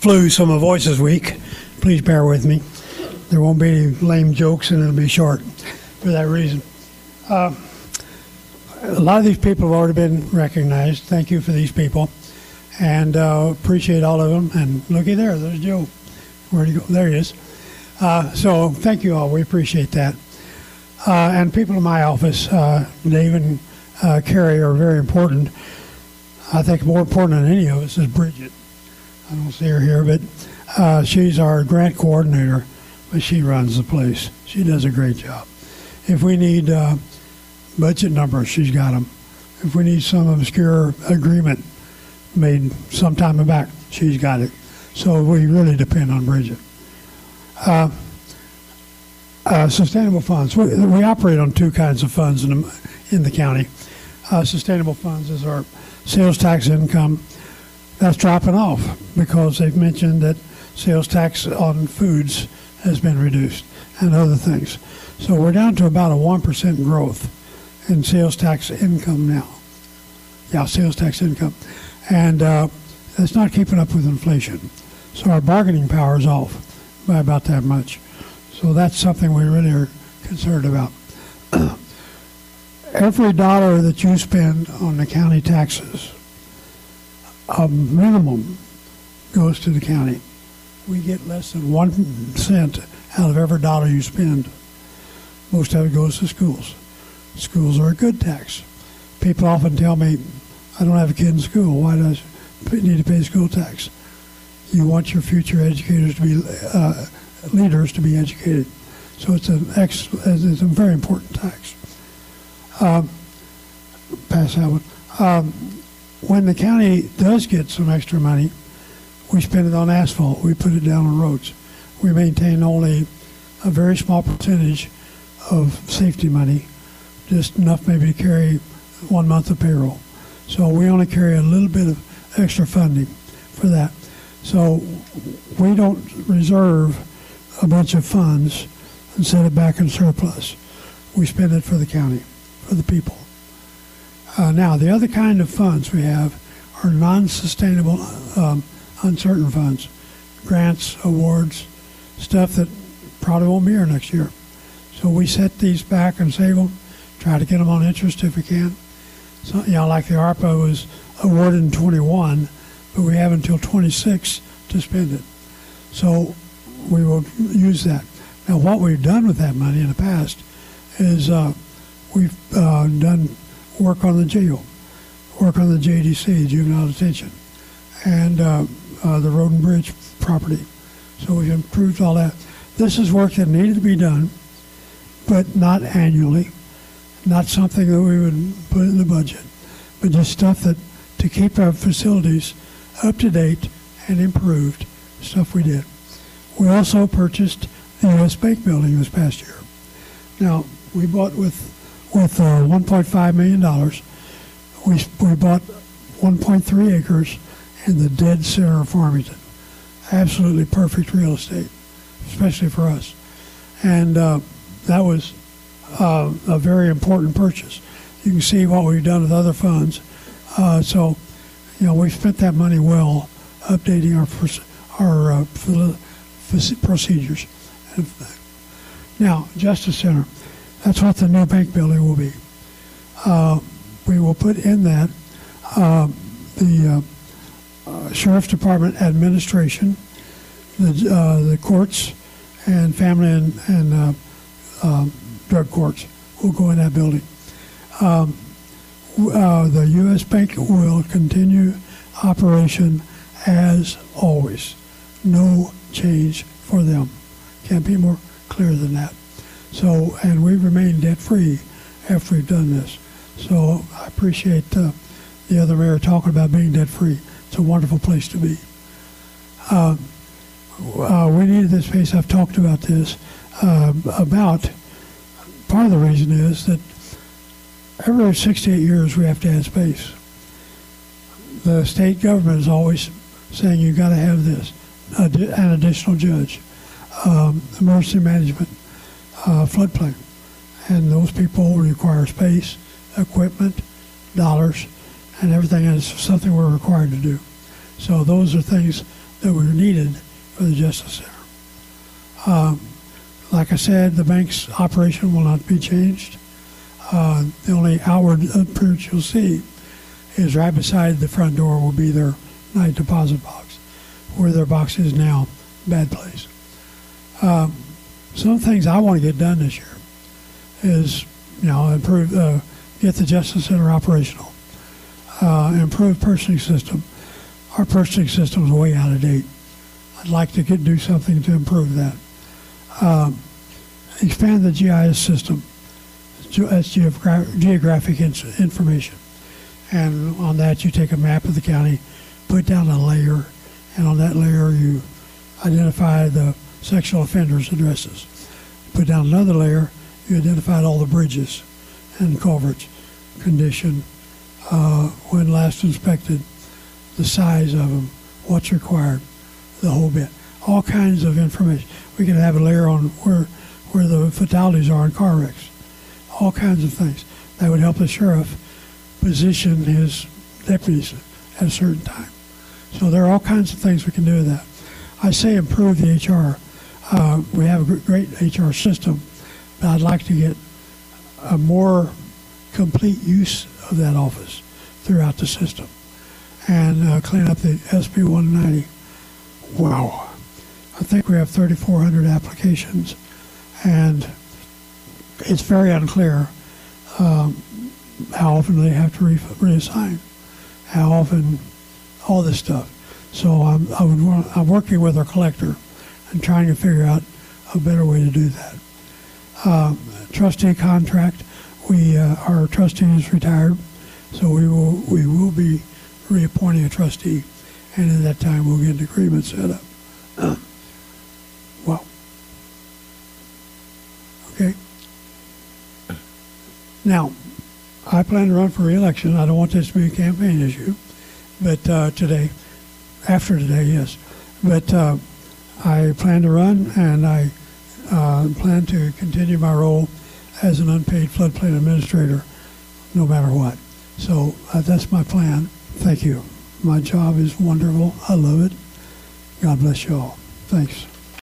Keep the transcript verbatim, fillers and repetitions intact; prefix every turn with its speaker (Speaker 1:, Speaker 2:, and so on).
Speaker 1: flu, so my voice is weak. Please bear with me. There won't be any lame jokes, and it'll be short for that reason. Uh, a lot of these people have already been recognized. Thank you for these people, and uh, appreciate all of them. And looky there, there's Joe. Where'd he go? There he is. Uh, so thank you all. We appreciate that. Uh, and people in my office, uh, Dave and uh, Carrie, are very important. I think more important than any of us is Bridget. I don't see her here, but uh, she's our grant coordinator, but she runs the place. She does a great job. If we need uh, budget numbers, she's got them. If we need some obscure agreement made some time back, she's got it. So we really depend on Bridget. Uh, uh, sustainable funds. We, we operate on two kinds of funds in the, in the county. Uh, sustainable funds is our sales tax income. That's dropping off because they've mentioned that sales tax on foods has been reduced and other things. So we're down to about a one percent growth in sales tax income now. Yeah, sales tax income. And uh, that's not keeping up with inflation. So our bargaining power is off by about that much. So that's something we really are concerned about. Every dollar that you spend on the county taxes, a minimum goes to the county. We get less than one cent out of every dollar you spend. Most of it goes to schools. Schools are a good tax. People often tell me, I don't have a kid in school. Why do I need to pay school tax? You want your future educators to be uh, leaders to be educated. So it's an ex, it's a very important tax. Um, pass that one. Um, when the county does get some extra money, we spend it on asphalt. We put it down on roads. We maintain only a very small percentage of safety money, just enough maybe to carry one month of payroll. So we only carry a little bit of extra funding for that. So we don't reserve a bunch of funds and set it back in surplus. We spend it for the county, for the people. Uh, now, the other kind of funds we have are non-sustainable, um, uncertain funds, grants, awards, stuff that probably won't be here next year. So we set these back and save them, try to get them on interest if we can. So, you know, like the ARPA was awarded in twenty-one, but we have until twenty-six to spend it. So we will use that. Now, what we've done with that money in the past is uh, we've uh, done work on the jail, work on the J D C, juvenile detention, and uh, uh, the road and bridge property. So we've improved all that. This is work that needed to be done, but not annually, not something that we would put in the budget, but just stuff that to keep our facilities up to date and improved, stuff we did. We also purchased the U S Bank building this past year. Now, we bought with with uh, one point five million dollars. We, we bought one point three acres in the dead center of Farmington. Absolutely perfect real estate, especially for us. And uh, that was uh, a very important purchase. You can see what we've done with other funds. Uh, so, you know, we've spent that money well, updating our our uh, procedures. Now, Justice Center, that's what the new bank building will be. Uh, we will put in that uh, the uh, uh, Sheriff's Department administration, the uh, the courts, and family and, and uh, uh, drug courts will go in that building. Um, uh, the U S Bank will continue operation as always. No change for them. Can't be more clear than that. So, and we remain debt-free after we've done this. So I appreciate uh, the other mayor talking about being debt-free. It's a wonderful place to be. Uh, uh, we needed this space. I've talked about this. Uh, about part of the reason is that every sixty-eight years we have to add space. The state government is always saying you've got to have this, an additional judge, um, emergency management, uh, floodplain. And those people require space, equipment, dollars, and everything is something we're required to do. So those are things that were needed for the Justice Center. Um, like I said, the bank's operation will not be changed. Uh, the only outward approach you'll see is right beside the front door will be their night deposit box, where their box is now. Bad place. Um, some things I want to get done this year is, you know, improve, uh, get the Justice Center operational, uh, improve purchasing system. Our purchasing system is way out of date. I'd like to get, do something to improve that. Um, expand the G I S system. That's geogra geographic information. And on that, you take a map of the county, put down a layer, and on that layer, you identify the sexual offenders' addresses. Put down another layer, you identified all the bridges and culverts, condition, uh, when last inspected, the size of them, what's required, the whole bit. All kinds of information. We can have a layer on where, where the fatalities are in car wrecks. All kinds of things. That would help the sheriff position his deputies at a certain time. So there are all kinds of things we can do with that. I say improve the H R. Uh, we have a great H R system, but I'd like to get a more complete use of that office throughout the system and uh, clean up the S B one ninety. Wow. I think we have thirty-four hundred applications, and it's very unclear um, how often they have to re reassign, how often, all this stuff. So I'm, I would want, I'm working with our collector and trying to figure out a better way to do that. Um, trustee contract, we uh, our trustee is retired, so we will we will be reappointing a trustee, and at that time we'll get an agreement set up. Uh, well, okay. Now, I plan to run for re-election. I don't want this to be a campaign issue, but uh, today, after today, yes. But uh, I plan to run, and I uh, plan to continue my role as an unpaid floodplain administrator, no matter what. So uh, that's my plan. Thank you. My job is wonderful. I love it. God bless you all. Thanks.